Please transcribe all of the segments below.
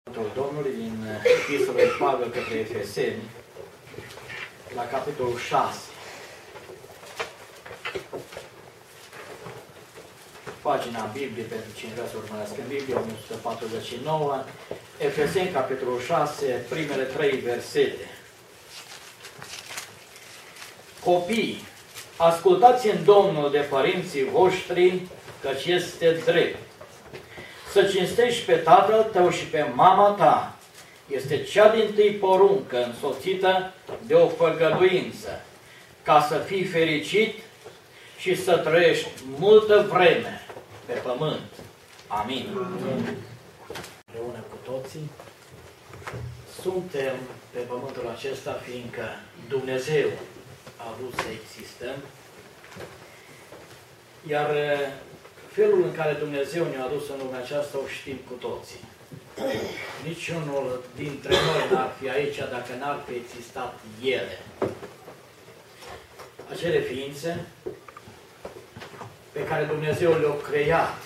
Domnului din Epistola lui Pavel către Efeseni, la capitolul 6. Pagina Bibliei pentru cine vrea să urmărească în Biblie, 1149, Efeseni, capitolul 6, primele 3 versete. Copii, ascultați în Domnul de părinții voștri, căci este drept. Să cinstești pe tatăl tău și pe mama ta. Este cea dintâi poruncă însoțită de o făgăduință, ca să fii fericit și să trăiești multă vreme pe pământ. Amin. Împreună cu toții, suntem pe pământul acesta, fiindcă Dumnezeu a vrut să existăm, iar felul în care Dumnezeu ne-a adus în lumea aceasta o știm cu toții. Niciunul dintre noi n-ar fi aici dacă n-ar fi existat ele. Acele ființe pe care Dumnezeu le-a creat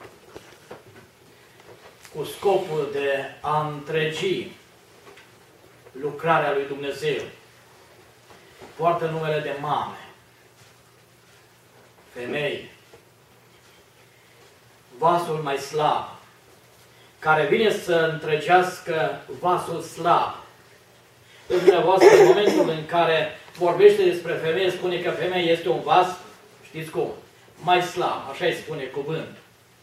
cu scopul de a întregi lucrarea lui Dumnezeu. Poartă numele de mame, femei, vasul mai slab, care vine să întregească vasul slab. Dumneavoastră, în momentul în care vorbește despre femeie, spune că femeia este un vas, știți cum? Mai slab, așa îi spune cuvântul.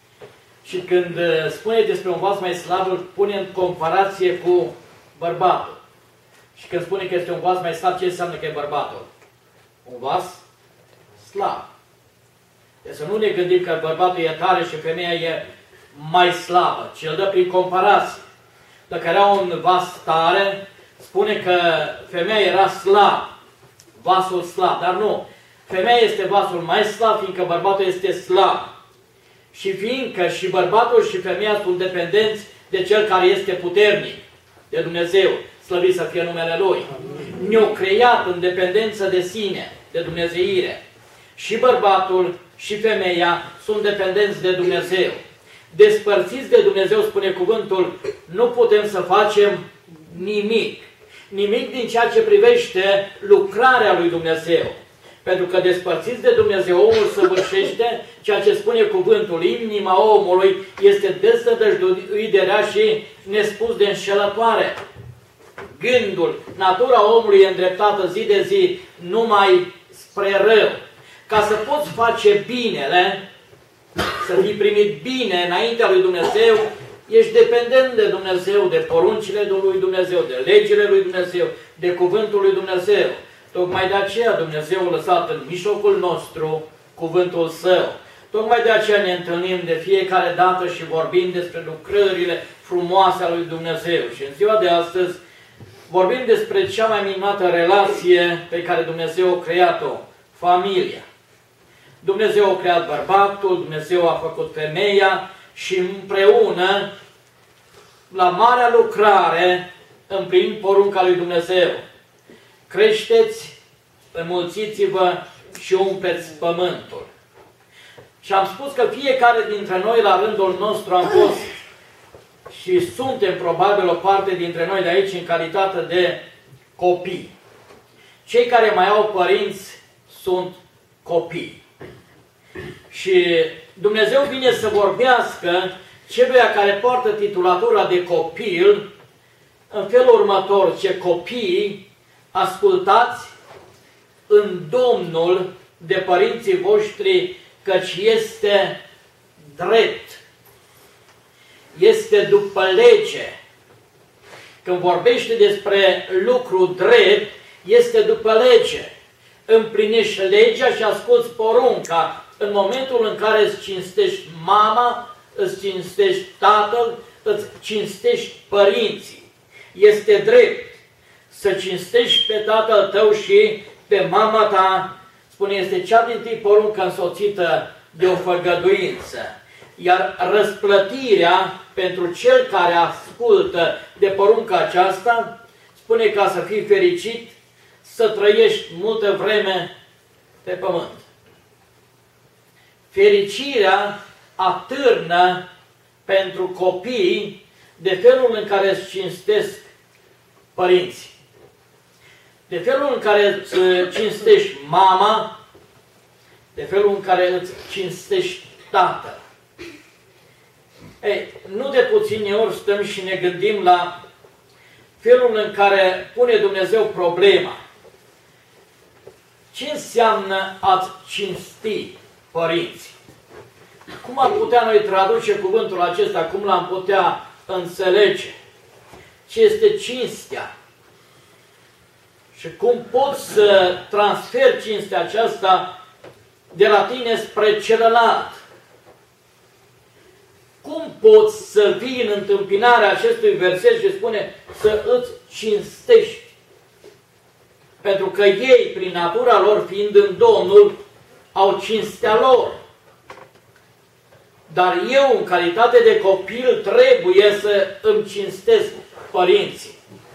Și când spune despre un vas mai slab, îl pune în comparație cu bărbatul. Și când spune că este un vas mai slab, ce înseamnă că e bărbatul? Un vas slab. Deci să nu ne gândim că bărbatul e tare și femeia e mai slabă, ci îl dă prin comparație. Dacă era un vas tare, spune că femeia era slab, vasul slab, dar nu. Femeia este vasul mai slab, fiindcă bărbatul este slab. Și fiindcă și bărbatul și femeia sunt dependenți de cel care este puternic, de Dumnezeu, slăvit să fie numele Lui. Ne-au creat în dependență de sine, de dumnezeire. Și bărbatul și femeia sunt dependenți de Dumnezeu. Despărțiți de Dumnezeu, spune cuvântul, nu putem să facem nimic. Nimic din ceea ce privește lucrarea lui Dumnezeu. Pentru că despărțiți de Dumnezeu, omul săvârșește ceea ce spune cuvântul. Inima omului este desnădăjduit de rea și nespus de înșelătoare. Gândul, natura omului e îndreptată zi de zi numai spre rău. Ca să poți face binele, să fii primit bine înaintea lui Dumnezeu, ești dependent de Dumnezeu, de poruncile lui Dumnezeu, de legile lui Dumnezeu, de cuvântul lui Dumnezeu. Tocmai de aceea Dumnezeu a lăsat în mijlocul nostru cuvântul Său. Tocmai de aceea ne întâlnim de fiecare dată și vorbim despre lucrările frumoase ale lui Dumnezeu. Și în ziua de astăzi vorbim despre cea mai minunată relație pe care Dumnezeu a creat-o, familia. Dumnezeu a creat bărbatul, Dumnezeu a făcut femeia și împreună, la marea lucrare, împlinind porunca lui Dumnezeu. Creșteți, înmulțiți-vă și umpleți pământul. Și am spus că fiecare dintre noi, la rândul nostru, am fost și suntem probabil o parte dintre noi de aici în calitate de copii. Cei care mai au părinți sunt copii. Și Dumnezeu vine să vorbească celuia care poartă titulatura de copil în felul următor: ce copii, ascultați în Domnul de părinții voștri, căci este drept. Este după lege. Când vorbește despre lucru drept, este după lege. Împlinești legea și asculți porunca. În momentul în care îți cinstești mama, îți cinstești tatăl, îți cinstești părinții. Este drept să cinstești pe tatăl tău și pe mama ta. Spune, este cea dintâi poruncă însoțită de o făgăduință. Iar răsplătirea pentru cel care ascultă de porunca aceasta, spune, ca să fii fericit, să trăiești multă vreme pe pământ. Fericirea atârnă pentru copii de felul în care îți cinstesc părinții, de felul în care îți cinstești mama, de felul în care îți cinstești tatăl. Ei, nu de puține ori stăm și ne gândim la felul în care pune Dumnezeu problema. Ce înseamnă a-ți cinsti părinții? Cum am putea noi traduce cuvântul acesta? Cum l-am putea înțelege? Ce este cinstea? Și cum poți să transferi cinstea aceasta de la tine spre celălalt? Cum poți să vii în întâmpinarea acestui verset și spune să îți cinstești? Pentru că ei, prin natura lor, fiind în Domnul, au cinstea lor. Dar eu, în calitate de copil, trebuie să îmi cinstesc părinții.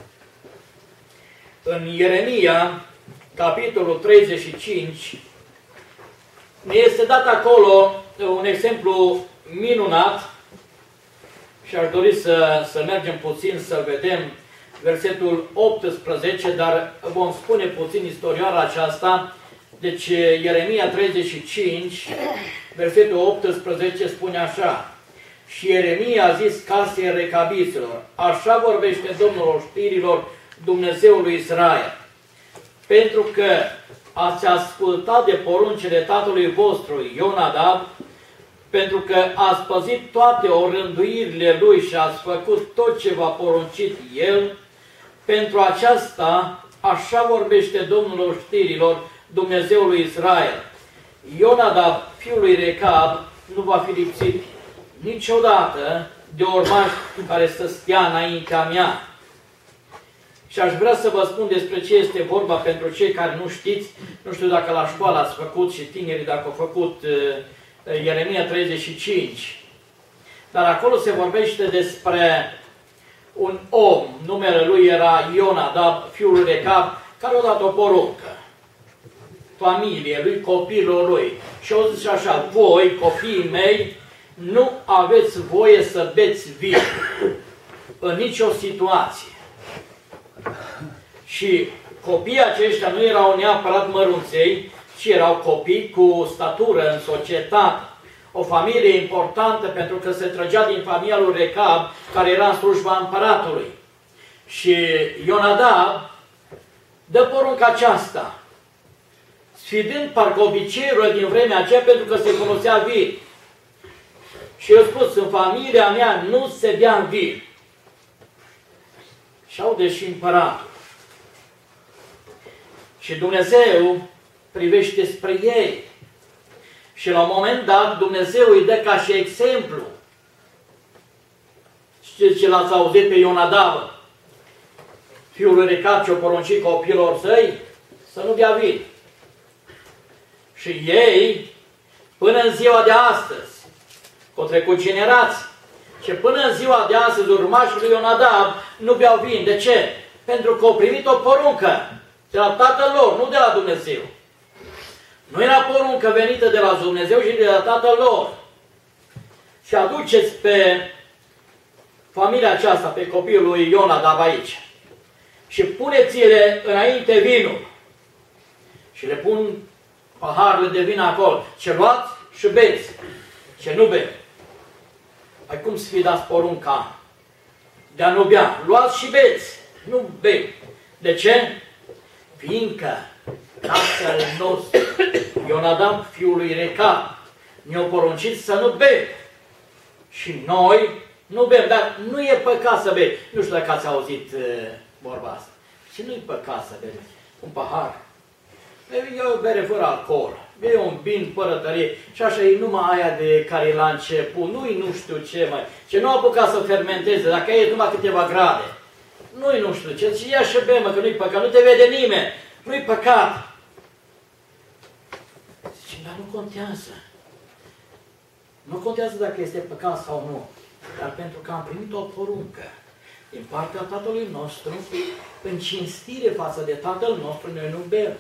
În Ieremia, capitolul 35, ne este dat acolo un exemplu minunat și aș dori să mergem puțin să vedem versetul 18, dar vom spune puțin istorioara aceasta. Deci Ieremia 35, versetul 18 spune așa: și Ieremia a zis casei recabiților, așa vorbește Domnul oștirilor, Dumnezeul lui Israel, pentru că ați ascultat de poruncile tatălui vostru Ionadab, pentru că ați păzit toate orânduirile lui și ați făcut tot ce v-a poruncit el, pentru aceasta, așa vorbește Domnul oștirilor, Dumnezeul lui Israel. Ionadab, fiul lui Recab, nu va fi lipsit niciodată de urmaș care să stea înaintea mea. Și aș vrea să vă spun despre ce este vorba pentru cei care nu știți. Nu știu dacă la școală ați făcut și tinerii dacă au făcut Ieremia 35. Dar acolo se vorbește despre un om, numele lui era Ionadab, fiul lui Recab, care a dat o poruncă familie lui, copilul lui. Și au zis așa: voi, copiii mei, nu aveți voie să beți vin în nicio situație. Și copiii aceștia nu erau neapărat mărunței, ci erau copii cu statură în societate. O familie importantă, pentru că se trăgea din familia lui Recab, care era în slujba împăratului. Și Ionadab dă porunca aceasta, sfidând parcă obiceiurile din vremea aceea, pentru că se folosea vin. Și eu spus, în familia mea nu se bea vin. Și aude și împăratul. Și Dumnezeu privește spre ei. Și la un moment dat Dumnezeu îi dă ca și exemplu. Știți ce l-ați auzit pe Ionadab, fiul lui Recab, ce-o poruncit copiilor săi? Să nu bea vin. Și ei, până în ziua de astăzi, că au trecut generații, și până în ziua de astăzi urmașii lui Ionadab nu beau vin. De ce? Pentru că au primit o poruncă de la tatăl lor, nu de la Dumnezeu. Nu era poruncă venită de la Dumnezeu, ci de la tatăl lor. Și aduceți pe familia aceasta, pe copilul lui Ionadab aici, și puneți-le înainte vinul. Și le pun paharele de vin acolo. Ce luați și beți. Ce nu beți. Ai cum sfidați porunca de a nu bea? Luați și beți. Nu bei. De ce? Fiindcă tatăl nostru, Ionadab, fiul lui Recab, ne-a poruncit să nu bem. Și noi nu bem, dar nu e păcat să bei. Nu știu dacă ați auzit vorba asta. Și nu e păcat să bei un pahar. E o bere fără alcool. E un vin fără tărie. Și așa e numai aia de care e la început. Nu-i nu știu ce mai. Ce nu a apucat să fermenteze. Dacă e numai câteva grade. Nu-i nu știu ce. Și ia și bemă, că nu-i păcat. Nu te vede nimeni. Nu-i păcat. Zice, dar nu contează. Nu contează dacă este păcat sau nu. Dar pentru că am primit o poruncă din partea Tatălui nostru, în cinstire față de Tatăl nostru, noi nu bem.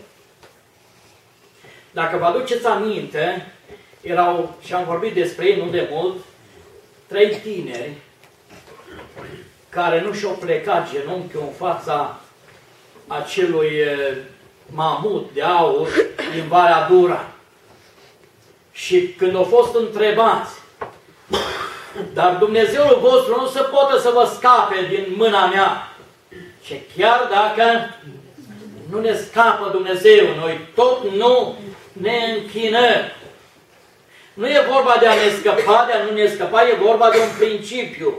Dacă vă aduceți aminte, erau, și am vorbit despre ei nu de mult, 3 tineri care nu și-au plecat genunchiul în fața acelui mamut de aur din Valea Dura. Și când au fost întrebați, dar Dumnezeul vostru nu se poate să vă scape din mâna mea. Și chiar dacă nu ne scapă Dumnezeu, noi tot nu ne închinăm. Nu e vorba de a ne scăpa, de a nu ne scăpa, e vorba de un principiu.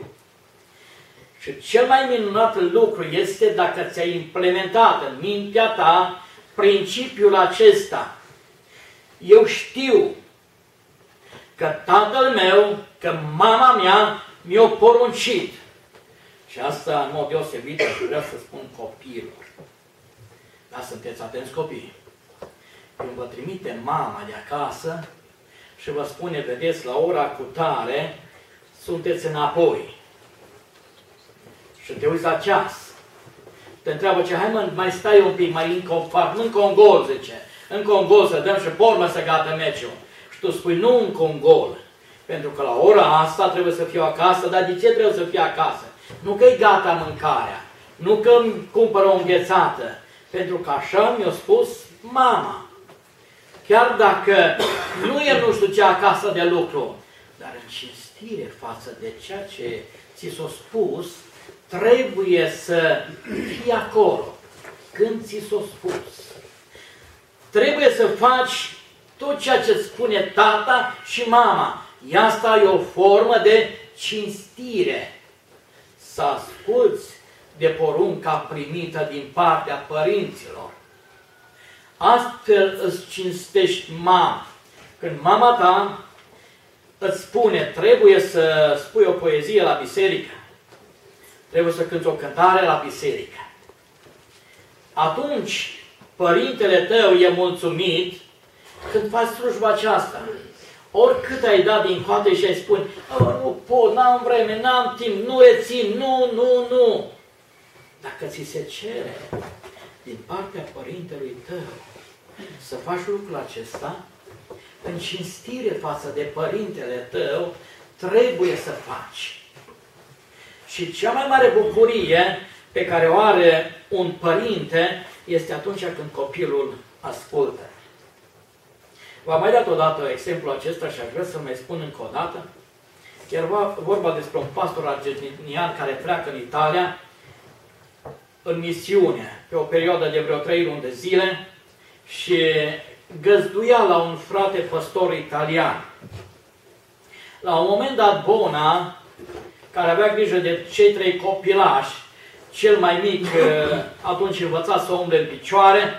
Și cel mai minunat lucru este dacă ți-ai implementat în mintea ta principiul acesta. Eu știu că tatăl meu, că mama mea mi-a poruncit. Și asta în mod deosebit aș vrea să spun copiilor. Dar sunteți atenți copii. Când vă trimite mama de acasă și vă spune, vedeți, la ora cutare, sunteți înapoi. Și te uiți la ceas. Te întreabă ce, hai mă, mai stai un pic, mai încă un gol, zice. Încă un gol să dăm și pormă să gata meciul. Și tu spui, nu încă un gol. Pentru că la ora asta trebuie să fiu acasă, dar de ce trebuie să fiu acasă? Nu că e gata mâncarea, nu că îmi cumpără o înghețată, pentru că așa mi-a spus mama. Chiar dacă nu e nu știu ce acasă de lucru, dar în cinstire față de ceea ce ți s-a spus, trebuie să fii acolo când ți s-a spus. Trebuie să faci tot ceea ce spune tata și mama. Asta e o formă de cinstire. Să asculți de porunca primită din partea părinților. Astfel îți cinstești mama. Când mama ta îți spune, trebuie să spui o poezie la biserică, trebuie să cânti o cântare la biserică, atunci părintele tău e mulțumit când faci slujba aceasta. Oricât ai dat din coate și ai spune, nu pot, n-am vreme, n-am timp, nu rețin, nu. Dacă ți se cere din partea părintelui tău să faci lucrul acesta, în cinstire față de părintele tău, trebuie să faci. Și cea mai mare bucurie pe care o are un părinte este atunci când copilul ascultă. V-am mai dat odată exemplul acesta și aș vrea să-l mai spun încă o dată. Era vorba despre un pastor argentinian care pleacă în Italia în misiune pe o perioadă de vreo 3 luni de zile și găzduia la un frate păstor italian. La un moment dat, Bona, care avea grijă de cei 3 copilași, cel mai mic atunci învăța să umble în picioare,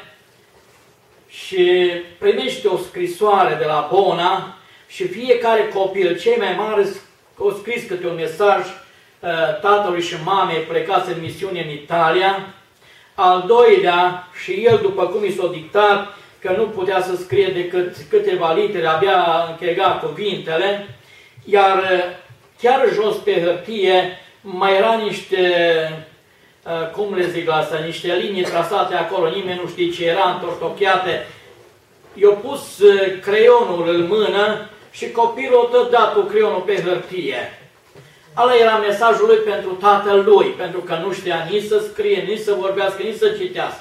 și primește o scrisoare de la Bona și fiecare copil, cei mai mari, au scris câte un mesaj tatălui și mamei plecați în misiune în Italia, al doilea și el, după cum i s-a dictat, că nu putea să scrie decât câteva litere, abia închega cuvintele, iar chiar jos pe hârtie mai era niște, cum le zic la asta, niște linii trasate acolo, nimeni nu știe ce era, întortocheate. I-a pus creionul în mână și copilul a tot dat cu creionul pe hârtie. Ala era mesajul lui pentru tatăl lui, pentru că nu știa nici să scrie, nici să vorbească, nici să citească.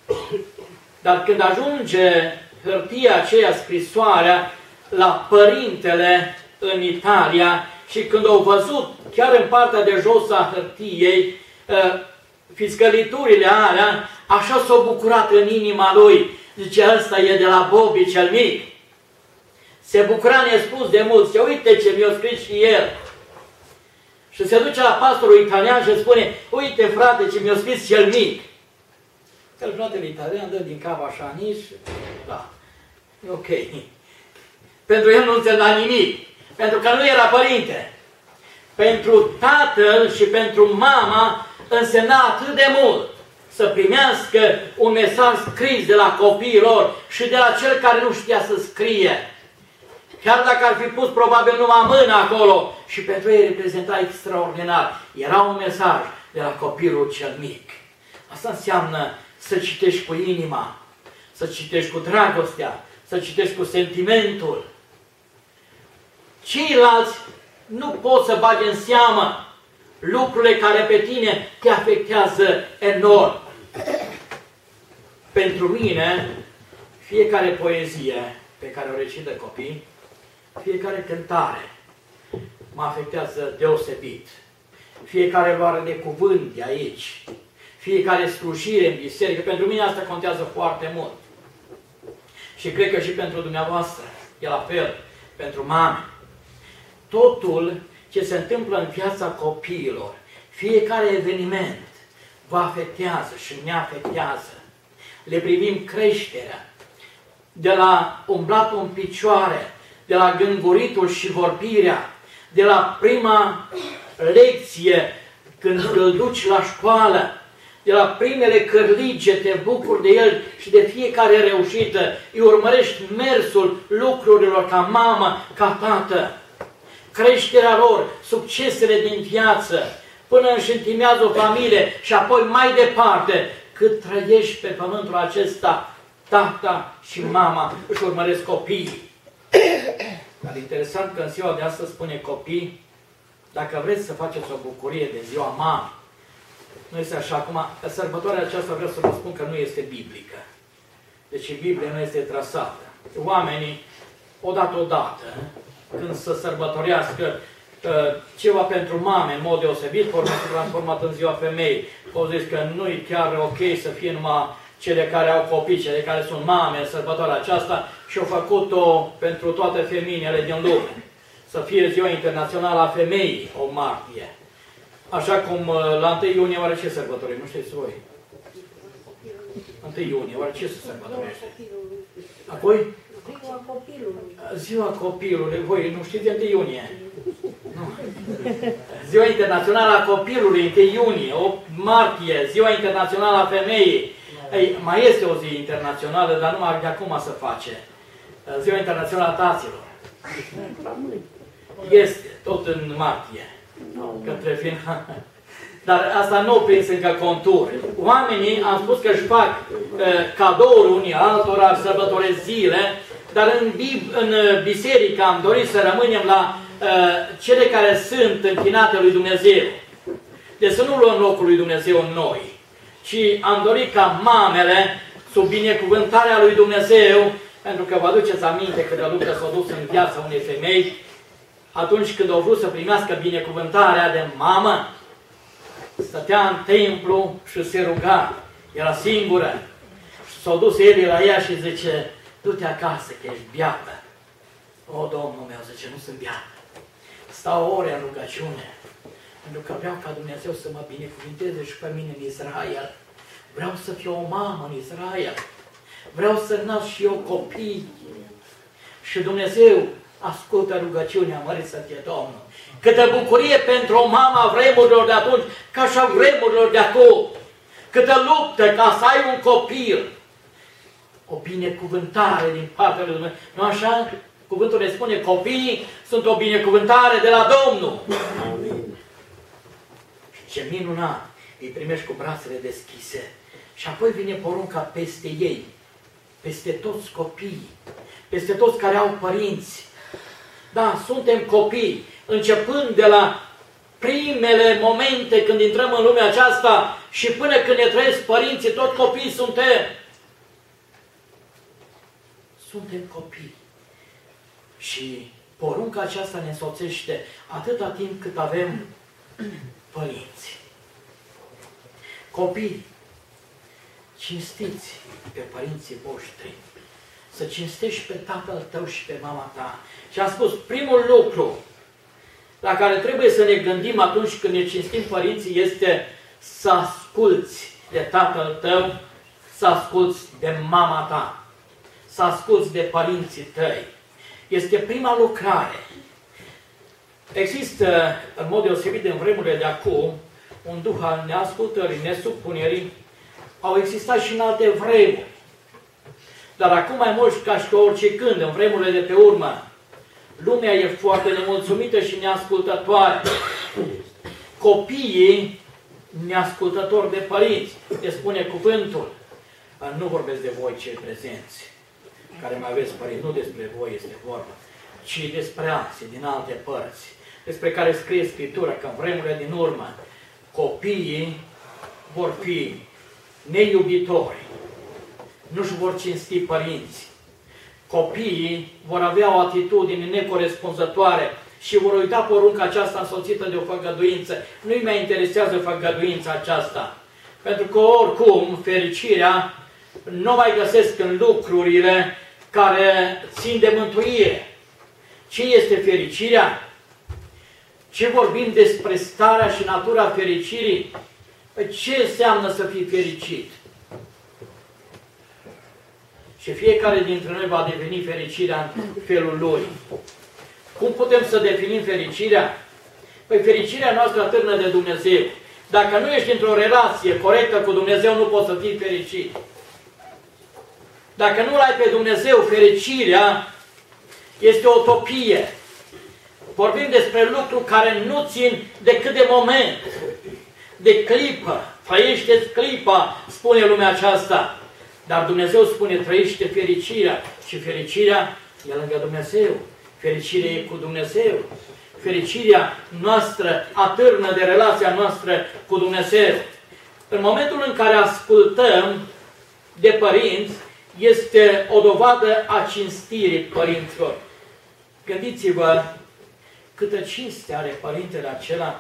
Dar când ajunge hârtia aceea, scrisoarea, la părintele în Italia și când au văzut chiar în partea de jos a hârtiei fiscăliturile alea, așa s-au bucurat în inima lui. Zice, ăsta e de la Bobby cel mic. Se bucura nespus de mult. Zice, uite ce mi-a scris și el. Și se duce la pastorul italian și spune, uite frate ce mi-a scris cel mic. Că fratele italian dă din cap așa nici, da, ok. Pentru el nu înțelegea nimic. Pentru că nu era părinte. Pentru tatăl și pentru mama însemna atât de mult să primească un mesaj scris de la copiii lor și de la cel care nu știa să scrie. Chiar dacă ar fi pus probabil numai mâna acolo și pentru ei reprezenta extraordinar. Era un mesaj de la copilul cel mic. Asta înseamnă să citești cu inima, să citești cu dragostea, să citești cu sentimentul. Ceilalți nu pot să bage în seamă lucrurile care pe tine te afectează enorm. Pentru mine, fiecare poezie pe care o recită copii, fiecare cântare mă afectează deosebit. Fiecare luare de cuvânt de aici, fiecare slujire în biserică, pentru mine asta contează foarte mult. Și cred că și pentru dumneavoastră, e la fel, pentru mame. Totul ce se întâmplă în viața copiilor, fiecare eveniment, vă afectează și ne afectează. Le privim creșterea, de la umblatul în picioare, de la gânguritul și vorbirea, de la prima lecție când îl duci la școală, de la primele cărlige te bucuri de el și de fiecare reușită, îi urmărești mersul lucrurilor ca mamă, ca tată. Creșterea lor, succesele din viață, până își întimează o familie și apoi mai departe, cât trăiești pe pământul acesta, tata și mama își urmăresc copiii. Dar interesant că în ziua de astăzi spune copii, dacă vreți să faceți o bucurie de ziua mamei, nu este așa. Acum, sărbătoarea aceasta vreau să vă spun că nu este biblică. Deci Biblia nu este trasată. Oamenii, odată, când să sărbătorească ceva pentru mame, în mod deosebit, transformat în ziua femeii, au zis că nu e chiar ok să fie numai cele care au copii, cele care sunt mame în sărbătoarea aceasta și au făcut-o pentru toate feminele din lume. Să fie ziua internațională a femeii, o martie. Așa cum la 1 iunie, oare ce sărbătorim? Nu știți voi? 1 iunie, oare ce se sărbătorește? Apoi? Ziua copilului. Ziua copilului. Voi nu știți de 1 iunie? Nu. Ziua internațională a copilului, 1 iunie, 8 martie, ziua internațională a femeii. Ei, mai este o zi internațională, dar numai de acum se face. Ziua internațională a taților. Este, tot în martie. Către final. Dar asta nu prins încă contur. Oamenii, am spus că își fac cadouri unii altora, sărbătoresc zile, dar în biserică am dorit să rămânem la cele care sunt închinate lui Dumnezeu. Deci să nu luăm locul lui Dumnezeu în noi, ci am dorit ca mamele, sub binecuvântarea lui Dumnezeu, pentru că vă aduceți aminte câte lucruri s-au dus în viața unei femei, atunci când au vrut să primească binecuvântarea de mamă, stătea în templu și se ruga. Era singură. Și s-au dus Eli la ea și zice, du-te acasă că ești beată. O, Domnul meu, zice, nu sunt beată. Stau ore în rugăciune. Pentru că vreau ca Dumnezeu să mă binecuvinteze și pe mine în Israel. Vreau să fiu o mamă în Israel. Vreau să nasc și eu copii. Și Dumnezeu ascultă rugăciunea, mărit să fie Domnul. Câtă bucurie pentru o mamă a vremurilor de atunci, ca și a vremurilor de acum. Câtă luptă ca să ai un copil. O binecuvântare din partea lui Dumnezeu. Nu așa? Cuvântul ne spune, copiii sunt o binecuvântare de la Domnul. Amin. Ce minunat! Îi primești cu brațele deschise. Și apoi vine porunca peste ei, peste toți copiii, peste toți care au părinți. Da, suntem copii, începând de la primele momente când intrăm în lumea aceasta și până când ne trăiesc părinții, tot copii suntem. Suntem copii. Și porunca aceasta ne însoțește atâta timp cât avem părinți. Copii, cinstiți pe părinții voștri. Să cinstești pe tatăl tău și pe mama ta. Și am spus, primul lucru la care trebuie să ne gândim atunci când ne cinstim părinții este să asculți de tatăl tău, să asculți de mama ta, să asculți de părinții tăi. Este prima lucrare. Există, în mod deosebit în vremurile de acum, un duh al neascultării, nesupunerii. Au existat și în alte vremuri. Dar acum mai mult ca și pe orice când, în vremurile de pe urmă, lumea e foarte nemulțumită și neascultătoare. Copiii neascultători de părinți, le spune cuvântul. Nu vorbesc de voi cei prezenți, care mai aveți părinți, nu despre voi este vorba, ci despre alții din alte părți. despre care scrie Scriptura, că în vremurile din urmă copiii vor fi neiubitori, nu-și vor cinsti părinți. Copiii vor avea o atitudine necorespunzătoare și vor uita porunca aceasta însoțită de o făgăduință. Nu-i mai interesează făgăduința aceasta. Pentru că oricum fericirea nu mai găsesc în lucrurile care țin de mântuire. Ce este fericirea? Ce vorbim despre starea și natura fericirii? Păi ce înseamnă să fii fericit? Și fiecare dintre noi va deveni fericirea în felul lui. Cum putem să definim fericirea? Păi fericirea noastră atârnă de Dumnezeu. Dacă nu ești într-o relație corectă cu Dumnezeu, nu poți să fii fericit. Dacă nu-L ai pe Dumnezeu, fericirea este o utopie. Vorbim despre lucruri care nu țin decât de moment, de clipă. Trăiește clipa, spune lumea aceasta. Dar Dumnezeu spune, trăiește fericirea. Și fericirea e lângă Dumnezeu. Fericirea e cu Dumnezeu. Fericirea noastră atârnă de relația noastră cu Dumnezeu. În momentul în care ascultăm de părinți, este o dovadă a cinstirii părinților. Gândiți-vă câtă cinste are părintele acela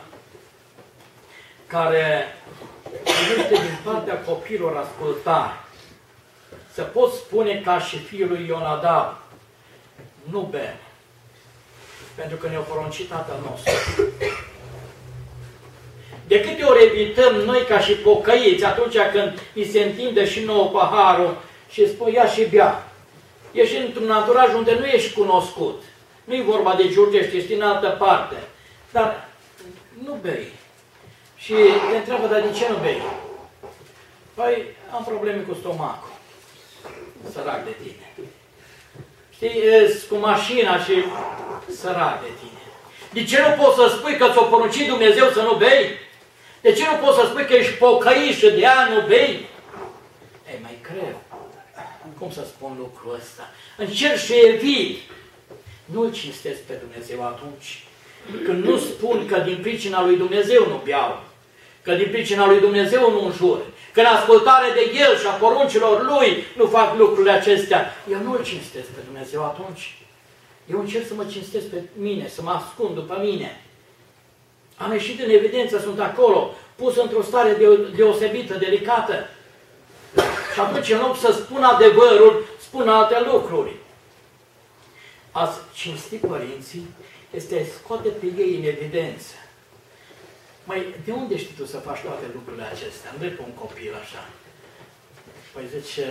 care primește din partea copilor ascultare. Să pot spune ca și fiul lui Ionadab, nu bem, pentru că ne-a poruncit Tatăl nostru. De câte ori evităm noi ca și pocăiți atunci când ni se întinde și nouă paharul și spui ia și bea. Ești într-un anturaj unde nu ești cunoscut. Nu-i vorba de Giurgești, ești în altă parte. Dar nu bei. Și te întreabă, dar de ce nu bei? Păi, am probleme cu stomacul. Sărac de tine. Știi, cu mașina și sărac de tine. De ce nu poți să spui că ți-o poruncit Dumnezeu să nu bei? De ce nu poți să spui că ești pocăit și de ani nu bei? Ei, mai greu. Cum să spun lucrul ăsta? Încerc și evit. Nu-L cinstesc pe Dumnezeu atunci când nu spun că din pricina lui Dumnezeu nu beau, că din pricina lui Dumnezeu nu înjur, că în ascultare de El și a poruncilor Lui nu fac lucrurile acestea. Eu nu-L cinstesc pe Dumnezeu atunci. Eu încerc să mă cinstesc pe mine, să mă ascund după mine. Am ieșit în evidență, sunt acolo, pus într-o stare deosebită, delicată. Și atunci, în loc să spun adevărul, spun alte lucruri. Ați cinsti părinții este scoate pe ei în evidență. Măi, de unde știi tu să faci toate lucrurile acestea? Nu pe un copil așa. Păi zice,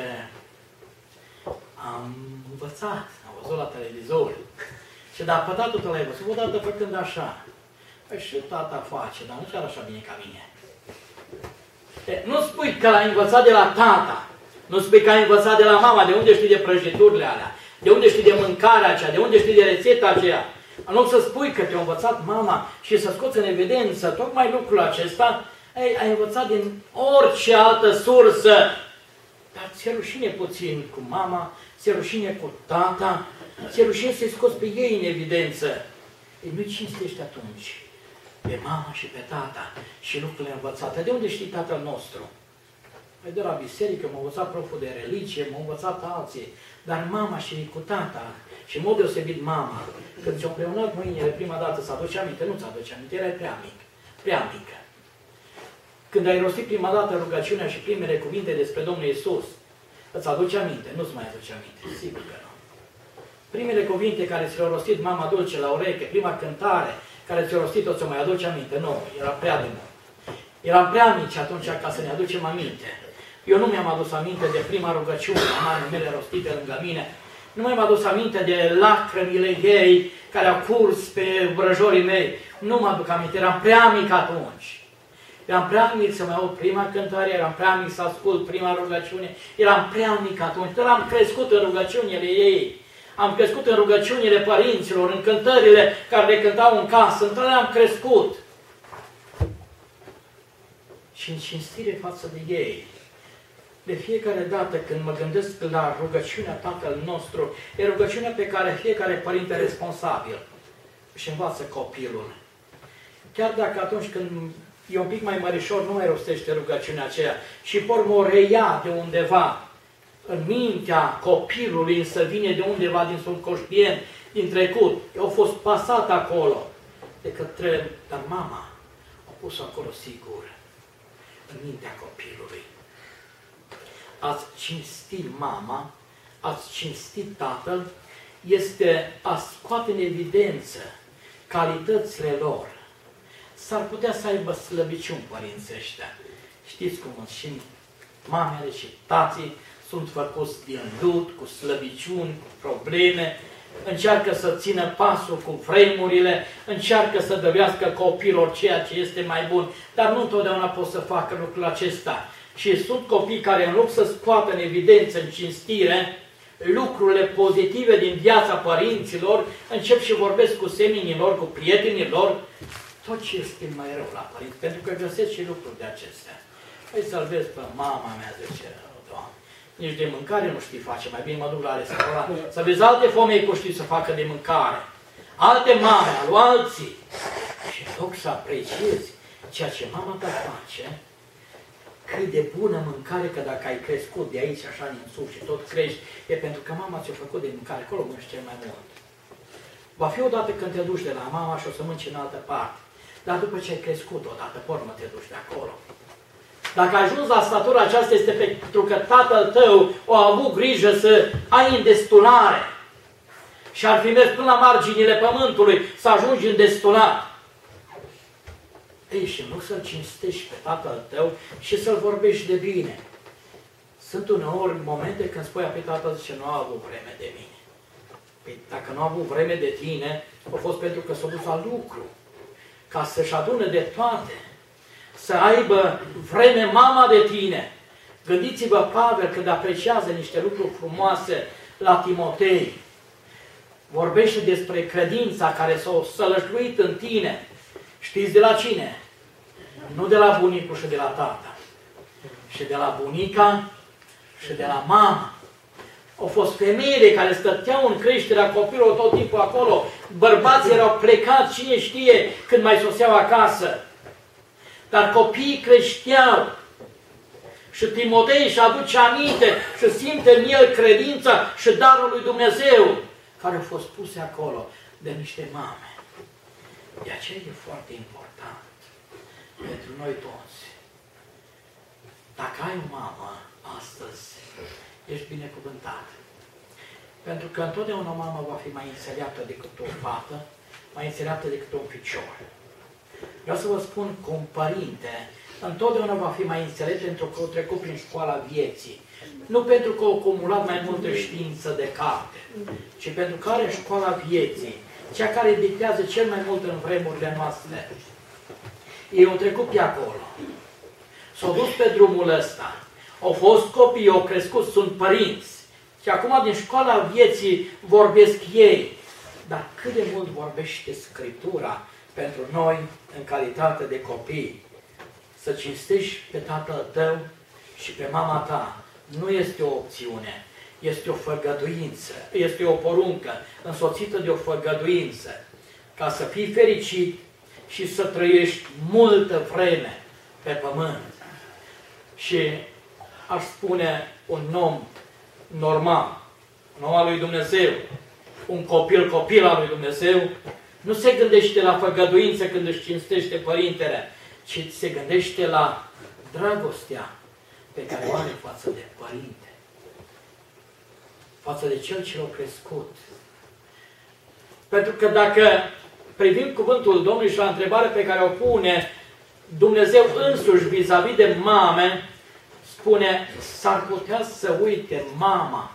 am învățat, am văzut la televizor. Și dar pe tatăl tău l-ai văzut odată făcând așa. Păi și tata face, dar nu chiar așa bine ca mine. Nu spui că l-ai învățat de la tata. Nu spui că ai învățat de la mama. De unde știi de prăjiturile alea? De unde știi de mâncarea aceea? De unde știi de rețeta aceea? În loc să spui că te-a învățat mama și să scoți în evidență tocmai lucrul acesta, ai învățat din orice altă sursă. Dar ți-e rușine puțin cu mama, ți-e rușine cu tata, ți-e rușine să-i scoți pe ei în evidență. Ei, nu cinstești atunci pe mama și pe tata și lucrurile învățate. De unde știi tatăl nostru? Păi de la biserică m-a învățat proful de religie, m-a învățat alții, dar mama și cu tata, și în mod deosebit mama, când ți-au împreunat mâinile prima dată, să aduce aminte, nu ți-aduce aminte, erai prea mic, prea mică. Când ai rostit prima dată rugăciunea și primele cuvinte despre Domnul Iisus, îți aduce aminte? Nu-ți mai aduce aminte, sigur că nu. Primele cuvinte care ți le-au rostit mama dulce la ureche, prima cântare care ți-o rostit-o, ți-o mai aduce aminte? Nu, era prea de mult. Eram prea mici atunci ca să ne aducem aminte. Eu nu mi-am adus aminte de prima rugăciune a mamei mele rostite lângă mine. Nu mi-am adus aminte de lacrimile ei care au curs pe vrăjorii mei. Nu mă aduc aminte, eram prea mic atunci. Eram prea mic să mai aud prima cântare, eram prea mic să ascult prima rugăciune. Eram prea mic atunci, dar am crescut în rugăciunile ei. Am crescut în rugăciunile părinților, în cântările care le cântau în casă. Într-adevăr am crescut. Și în cinstire față de ei. De fiecare dată când mă gândesc la rugăciunea Tatăl nostru, e rugăciunea pe care fiecare părinte responsabil își învață copilul chiar dacă atunci când e un pic mai mărișor, nu mai rostește rugăciunea aceea și pormă o reia de undeva, în mintea copilului, însă vine de undeva din subconștient, din trecut, au fost pasat acolo de către, dar mama a pus acolo sigur, în mintea copilului. Ați cinstit mama, ați cinstit tatăl, este a scoate în evidență calitățile lor. S-ar putea să aibă slăbiciuni părinții ăștia. Știți cum și mamele și tații sunt făcuți din lut, cu slăbiciuni, cu probleme, încearcă să țină pasul cu vremurile, încearcă să dăruiască copilor ceea ce este mai bun, dar nu întotdeauna pot să facă lucrul acesta. Și sunt copii care, în loc să scoată în evidență, în cinstire, lucrurile pozitive din viața părinților, încep și vorbesc cu seminilor, cu prietenilor, tot ce este mai rău la părinți, pentru că găsesc și lucruri de acestea. Păi să-l vezi pe mama mea, zice, Doamne, nici de mâncare nu știi face, mai bine mă duc la restaurant. Să vezi alte femei cu știi să facă de mâncare, alte mame, alu alții. Și în loc să apreciezi ceea ce mama ta face, cât de bună mâncare, că dacă ai crescut de aici așa din sus și tot crești, e pentru că mama ți-a făcut de mâncare, acolo mănânci cel mai mult. Va fi odată când te duci de la mama și o să mănânci în altă parte. Dar după ce ai crescut odată, pe urmă te duci de acolo. Dacă ai ajuns la statura aceasta, este pentru că tatăl tău a avut grijă să ai îndestulare. Și ar fi mers până la marginile pământului să ajungi îndestulat. Ei, și nu să-l cinstești pe tatăl tău și să-l vorbești de bine. Sunt uneori momente când spui, pe tatăl zice, nu a avut vreme de mine. Păi dacă nu a avut vreme de tine, a fost pentru că s-a dus la lucru. Ca să-și adune de toate. Să aibă vreme mama de tine. Gândiți-vă Pavel când apreciază niște lucruri frumoase la Timotei. Vorbește despre credința care s-a sălășluit în tine. Știți de la cine? Nu de la bunicul și de la tata. Și de la bunica și de la mama. Au fost femeile care stăteau în creșterea copilului tot timpul acolo. Bărbații erau plecați, cine știe, când mai soseau acasă. Dar copiii creșteau. Și Timotei își aduce aminte și simte în el credința și darul lui Dumnezeu care au fost puse acolo de niște mame. De aceea e foarte important pentru noi toți. Dacă ai o mamă astăzi, ești binecuvântat. Pentru că întotdeauna o mamă va fi mai înțeleaptă decât o fată, mai înțeleaptă decât un picior. Vreau să vă spun că un părinte întotdeauna va fi mai înțelept pentru că a trecut prin școala vieții. Nu pentru că a acumulat mai multă știință de carte, ci pentru că are școala vieții, cea care dictează cel mai mult în vremurile noastre. Ei au trecut pe acolo. S-au dus pe drumul ăsta. Au fost copii, au crescut, sunt părinți. Și acum din școala vieții vorbesc ei. Dar cât de mult vorbește Scriptura pentru noi în calitate de copii? Să cinstești pe tatăl tău și pe mama ta nu este o opțiune, este o făgăduință, este o poruncă însoțită de o făgăduință, ca să fii fericit și să trăiești multă vreme pe pământ. Și aș spune un om normal, un om al lui Dumnezeu, un copil al lui Dumnezeu, nu se gândește la făgăduință când își cinstește părintele, ci se gândește la dragostea pe care o are față de părinte, față de cel ce l-a crescut. Pentru că dacă privim cuvântul Domnului și la întrebarea pe care o pune Dumnezeu însuși vis-a-vis de mame, spune, s-ar putea să uite mama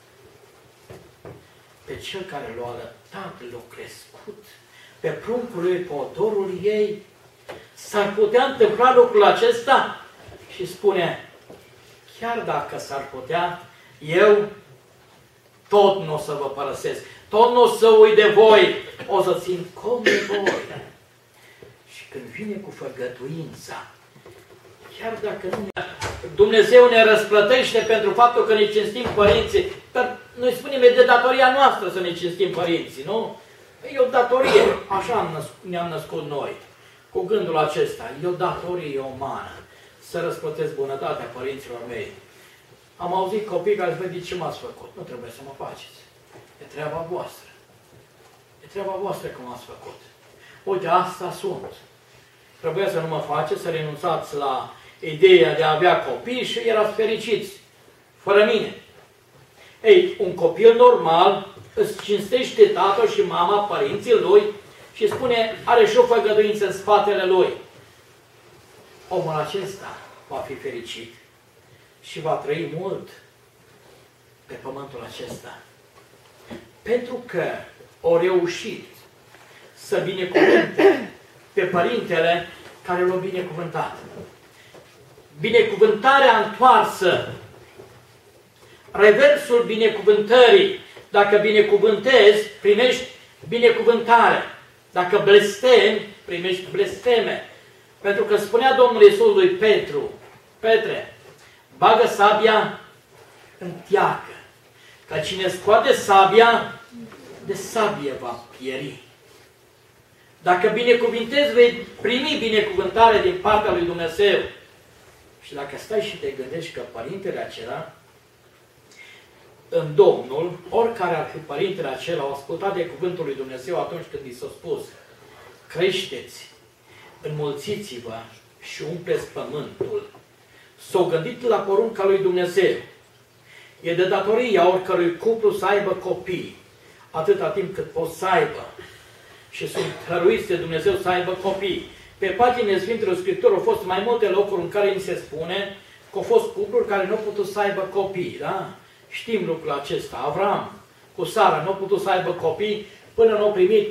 pe cel care l-a alăptat, l-a crescut, pe pruncul lui, pe odorul ei. S-ar putea întâmpla lucrul acesta? Și spune, chiar dacă s-ar putea, eu tot nu o să vă părăsesc, tot nu o să uit de voi, o să țin cont de voi. Și când vine cu făgăduința, chiar dacă nu Dumnezeu ne răsplătește pentru faptul că ne cinstim părinții, dar noi spunem, e de datoria noastră să ne cinstim părinții, nu? E o datorie, așa ne-am născut noi. cu gândul acesta, e o datorie umană să răsplătesc bunătatea părinților mei. Am auzit copii care spun, de ce m-ați făcut? Nu trebuie să mă faceți. E treaba voastră. E treaba voastră că m-ați făcut. Uite, asta sunt. Trebuia să nu mă faceți, să renunțați la ideea de a avea copii și erați fericiți. Fără mine. Ei, un copil normal îți cinstește tatăl și mama, părinții lui, și spune, are și o făgăduință în spatele lui. Omul acesta va fi fericit și va trăi mult pe pământul acesta. Pentru că au reușit să binecuvânte pe părintele care l-a binecuvântat. Binecuvântarea întoarsă, reversul binecuvântării. Dacă binecuvântezi, primești binecuvântare. Dacă blestemi, primești blesteme. Pentru că spunea Domnul Iisus lui Petru, Petre, bagă sabia în teacă, că cine scoate sabia, de sabie va pieri. Dacă binecuvintezi, vei primi binecuvântare din partea lui Dumnezeu. Și dacă stai și te gândești că părintele acela, în Domnul, oricare ar fi părintele acela, au ascultat de cuvântul lui Dumnezeu atunci când i s-a spus, creșteți, înmulțiți-vă și umpleți pământul. S-au gândit la porunca lui Dumnezeu. E de datoria oricărui cuplu să aibă copii, atâta timp cât pot să aibă. Și sunt hăruiți de Dumnezeu să aibă copii. Pe paginile Sfintelor Scripturi au fost mai multe locuri în care ni se spune că au fost cupluri care nu au putut să aibă copii. Da? Știm lucrul acesta. Avram cu Sara nu au putut să aibă copii până nu au primit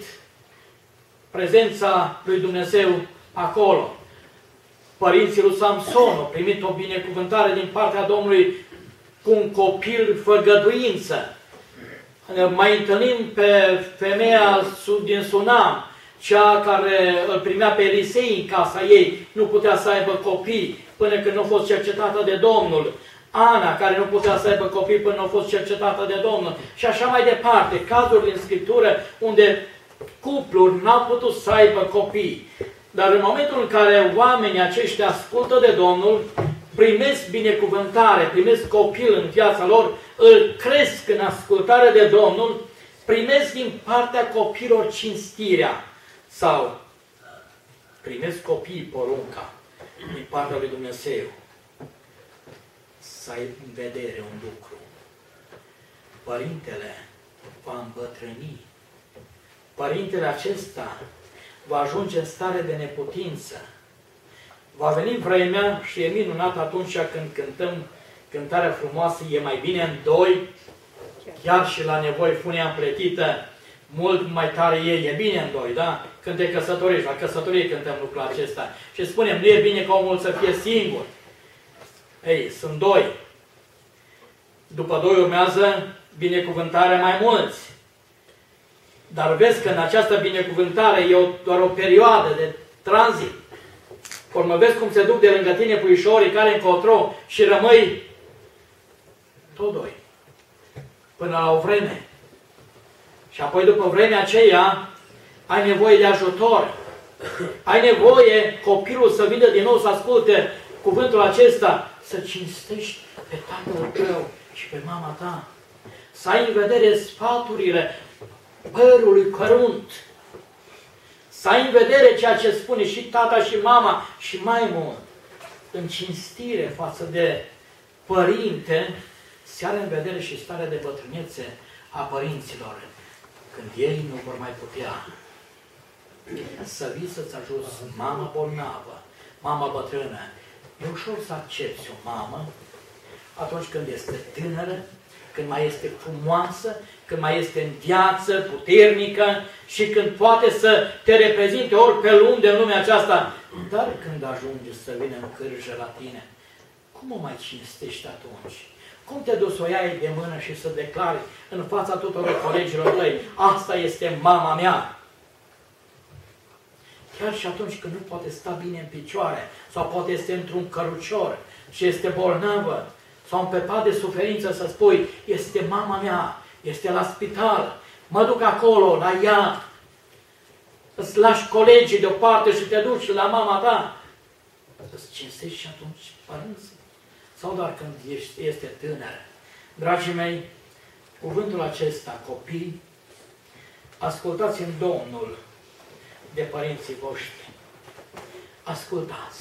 prezența lui Dumnezeu acolo. Părinții lui Samson au primit o binecuvântare din partea Domnului cu un copil făgăduință. Mai întâlnim pe femeia din Sunam, cea care îl primea pe Elisei în casa ei, nu putea să aibă copii până când nu a fost cercetată de Domnul. Ana, care nu putea să aibă copii până nu a fost cercetată de Domnul. Și așa mai departe, cazuri din Scriptură unde cupluri n-au putut să aibă copii. Dar în momentul în care oamenii aceștia ascultă de Domnul, primesc binecuvântare, primesc copil în viața lor, îl cresc în ascultare de Domnul, primesc din partea copilor cinstirea sau primesc copiii porunca din partea lui Dumnezeu. Să ai în vedere un lucru. Părintele va îmbătrâni. Părintele acesta va ajunge în stare de neputință. Va veni vremea și e minunat atunci când cântăm cântarea frumoasă, e mai bine în doi, chiar și la nevoi funea împletită, mult mai tare e bine în doi, da? Când te căsătorești, la căsătorie cântăm lucrul acesta. Și spunem, nu e bine ca omul să fie singur. Ei, sunt doi. După doi urmează binecuvântarea mai mulți. Dar vezi că în această binecuvântare e doar o perioadă de tranzit. Urmă vezi cum se duc de lângă tine puișorii care încotro și rămâi tot doi. Până la o vreme. Și apoi după vremea aceea ai nevoie de ajutor. Ai nevoie copilul să vină din nou să asculte cuvântul acesta, să cinstești pe tatăl tău și pe mama ta. Să ai în vedere sfaturile părului cărunt. Să ai în vedere ceea ce spune și tata și mama și mai mult. În cinstire față de părinte, se are în vedere și starea de bătrânețe a părinților. Când ei nu vor mai putea să vii să-ți ajuți mama bolnavă, mama bătrână. E ușor să accepti o mamă atunci când este tânără, când mai este frumoasă, când mai este în viață, puternică și când poate să te reprezinte ori pe unde în lumea aceasta. Dar când ajunge să vină în cârjă la tine, cum o mai cinstești atunci? Cum te duci să o iai de mână și să declari în fața tuturor colegilor tăi, asta este mama mea? Chiar și atunci când nu poate sta bine în picioare, sau poate este într-un cărucior și este bolnavă, sau în pe pat de suferință să spui, este mama mea, este la spital, mă duc acolo, la ea. îți lași colegii deoparte și te duci la mama ta, îți cinstești și atunci părinții. Sau doar când este tânăr. Dragii mei, cuvântul acesta, copii, ascultați în Domnul de părinții voștri. Ascultați.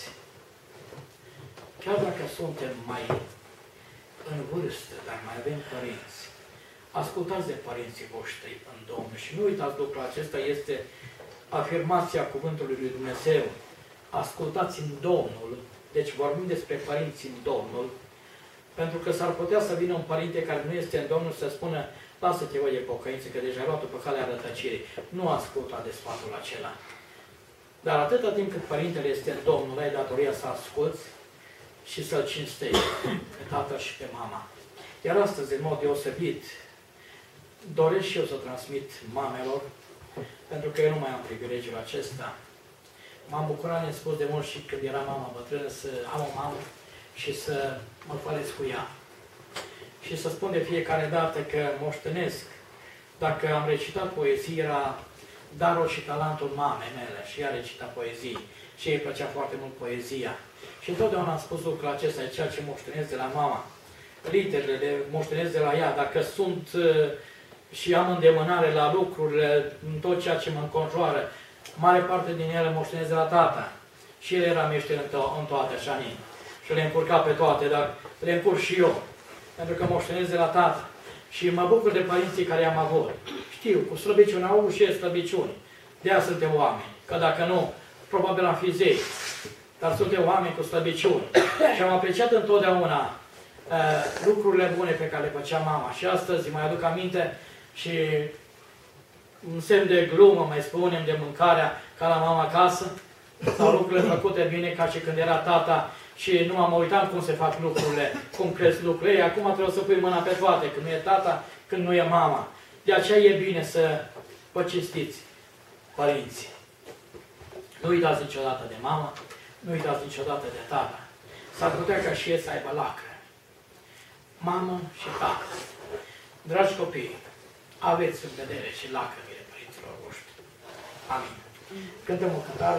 Chiar dacă suntem mai în vârstă, dar mai avem părinți, ascultați de părinții voștri în Domnul. Și nu uitați lucrul acesta, este afirmația cuvântului lui Dumnezeu. Ascultați în Domnul. Deci vorbim despre părinții în Domnul, pentru că s-ar putea să vină un părinte care nu este în Domnul să spună: lasă-te, voi de pocăință, că deja ai luat-o pe calea rătăcirii. Nu asculta de sfatul acela. Dar atâta timp cât părintele este în Domnul, ai datoria să asculți și să-l cinstești pe tatăl și pe mama. Iar astăzi, în mod deosebit, doresc și eu să transmit mamelor, pentru că eu nu mai am privilegiul acesta. M-am bucurat nespus de mult și când era mama bătrână să am o mamă și să mă făresc cu ea. Și să spun de fiecare dată că moștenesc. Dacă am recitat poezii, era darul și talentul mamei mele și ea recita poezii. Și ei plăcea foarte mult poezia. Și întotdeauna am spus lucrul acesta, e ceea ce moștenesc de la mama. Literele le moștenesc de la ea. Dacă sunt și am îndemânare la lucrurile, în tot ceea ce mă înconjoară, mare parte din ele moștenesc de la tata. Și el era meșter în toate, așa nin. Și le încurca pe toate, dar le încurc și eu. Pentru că moștenesc de la tata. Și mă bucur de părinții care i-am avut. Știu, cu slăbiciuni, au și slăbiciuni. De-aia suntem oameni. Că dacă nu, probabil am fi zei. Dar suntem oameni cu slăbiciuni. Și am apreciat întotdeauna lucrurile bune pe care le făcea mama. Și astăzi mai aduc aminte și un semn de glumă, mai spunem, de mâncarea ca la mama acasă. Sau lucrurile făcute bine ca și când era tata și nu mă uitam cum se fac lucrurile, cum cresc lucrurile. Ei, acum trebuie să pui mâna pe toate, când nu e tata, când nu e mama. De aceea e bine să vă cinstiți părinții. Nu uitați niciodată de mama, nu uitați niciodată de tata. S-ar putea ca și ei să aibă lacrimi. Mamă și tată. Dragi copii, aveți în vedere și lacrimile părinților voștri. Amin. Cântăm o cântare.